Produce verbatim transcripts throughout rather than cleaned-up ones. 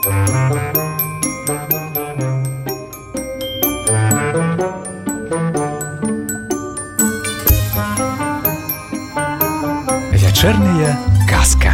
Вечерняя казка.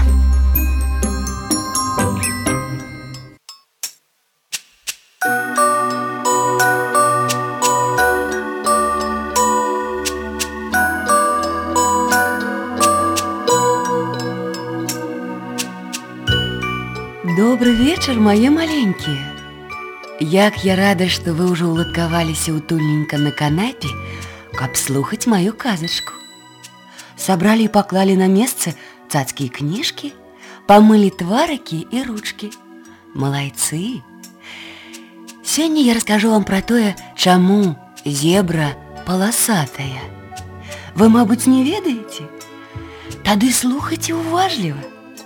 Добрый вечер, мои маленькие. Як я рада, што вы ўжо ўладкаваліся утульненька на канапе, каб слухаць маю казачку. Сабралі і паклалі на месцы цацкі і кніжкі, памылі тварыкі і ручкі. Малайцы! Сёння я раскажу вам пра тое, чаму зебра паласатая. Вы, мабыць, не ведаеце? Тады слухайце уважліва.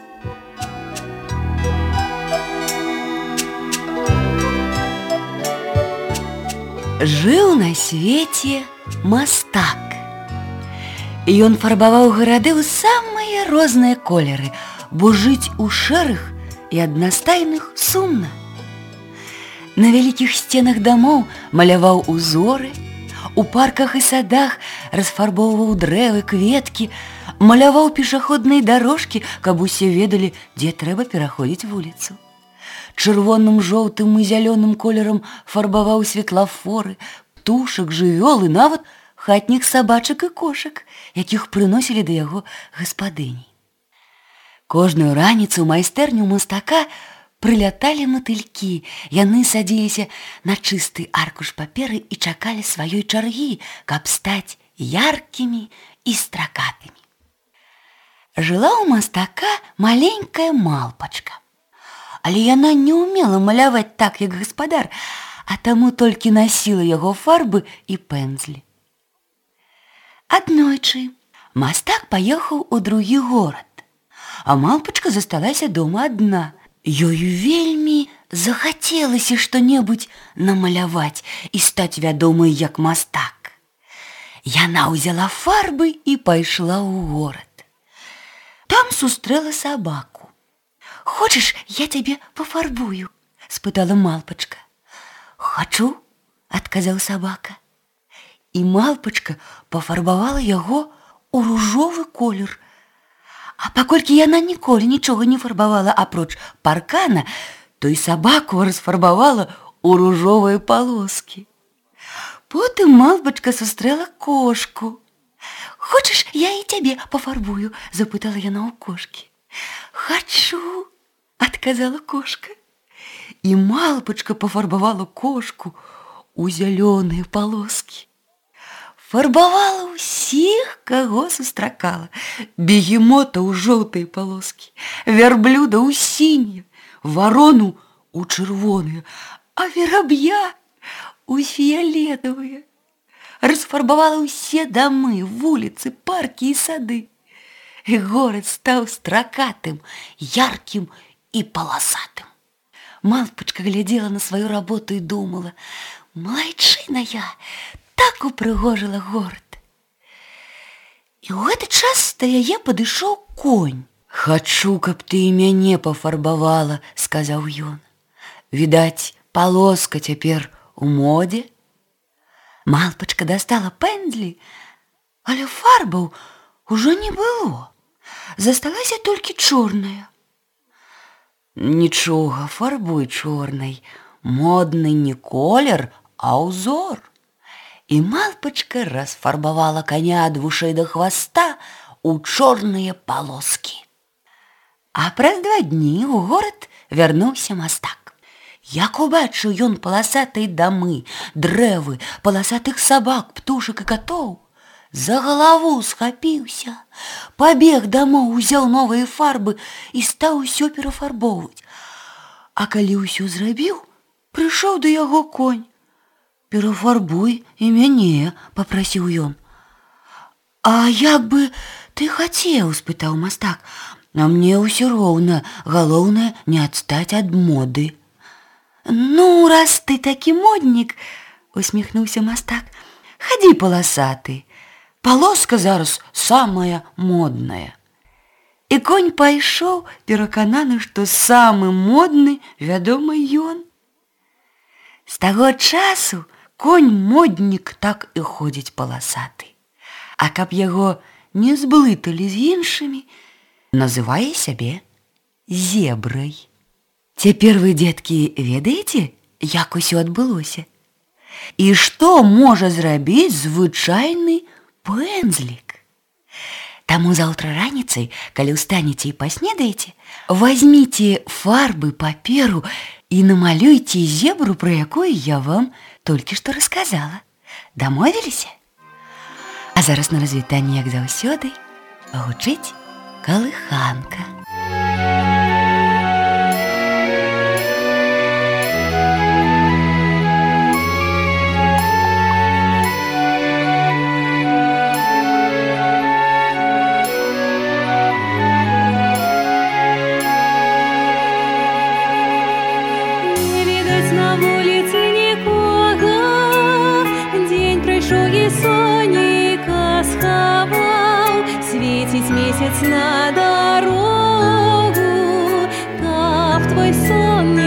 Жыў на свеце мастак. І ён фарбаваў гарады ў самыя розныя колеры, бо жыць у шэрых і аднастайных сумна. На вялікіх сценах дамоў маляваў узоры, у парках і садах расфарбоўваў дрэвы, кветкі, маляваў пешаходныя дарожкі, каб усе ведалі, дзе трэба пераходзіць вуліцу. Чырвоным, жоўтым і зялёным колерам фарбаваў светлафоры, птушак, жывёл і нават хатніх сабачак і кошак, якіх прыносілі да яго гаспадыні. Кожную раніцу ў майстэрню мастака прыляталі матылькі. Яны садзіліся на чысты аркуш паперы і чакалі сваёй чаргі, каб стаць яркімі і стракатымі. Жыла ў мастака маленькая малпачка. Але яна не ўмела маляваць так, як гаспадар, а таму толькі насіла яго фарбы і пэндзлі. Аднойчы мастак паехаў у другі горад, а малпачка засталася дома адна. Ёй вельмі захацелася што-небудзь намаляваць і стаць вядомай як мастак. Яна ўзяла фарбы і пайшла ў горад. Там сустрэла сабаку. «Хочаш, я цябе пафарбую?» – спытала малпачка. «Хачу», – адказаў сабака. І малпачка пафарбавала яго ў ружовы колер. А паколькі яна ніколі нічога не фарбавала апроч паркана, то і сабаку расфарбавала ў ружовыя палоскі. Потым малпачка сустрэла кошку. «Хочаш, я і цябе пафарбую?» – запытала яна ў кошкі. «Хачу», – адказала кошка. І малпачка пафарбавала кошку ў зялёныя палоскі. Фарбавала ўсіх, каго сустракала. Бегемота ў жоўтыя палоскі, вярблюда ў сінія, варону ў чырвоныя, а вераб'я ў фіялетавыя. Расфарбавала ўсе дамы, вуліцы, паркі і сады. І горад стаў стракатым, яркім і паласатым. Малпачка глядзела на сваю работу і думала: «Малайчына я, так упрыгожыла горад». І ў гэты час да яе падышоў конь. «Хачу, каб ты і мяне пафарбавала», – сказаў ён. «Відаць, палоска цяпер у модзе?» Малпачка дастала пэндзлі, але фарбаў ужо не было. Засталася толькі чорная. «Нічога, фарбуй чорнай. Модны не колер, а ўзор». І малпачка расфарбавала коня ад вушэй да хваста ў чорныя палоскі. А праз два дні ў горад вярнуўся мастак. Як убачыў ён паласатыя дамы, дрэвы, паласатых сабак, птушак і катоў, за галаву схапіўся, пабег дамоў, узяў новыя фарбы і стаў усё перафарбоўваць. А калі ўсё зрабіў, прыйшоў да яго конь. «Перафарбуй і мяне», – папрасіў ён. «А як бы ты хацеў?» – спытаў мастак. «А мне ўсё роўна, галоўнае не адстаць ад моды». «Ну, раз ты такі моднік», – усміхнуўся мастак, – «хадзі, паласаты. Палоска зараз самая модная». І конь пайшоў, перакананы, што самы модны, вядома, ён. З таго часу конь-моднік так і ходзіць паласаты. А каб яго не зблыталі з іншымі, называе сябе зебрай. Цяпер вы, дзеткі, ведаеце, як усё адбылося? І што можа зрабіць звычайны пэндзлік? Таму заўтра раніцай, калі ўстанеце і паснедаеце, вазьміце фарбы, паперу і намалюйце зебру, пра якую я вам толькі што расказала. Дамовіліся? А зараз на развітанне, як заўсёды, гучыць калыханка. Месяц на дорогу, каб твой сон не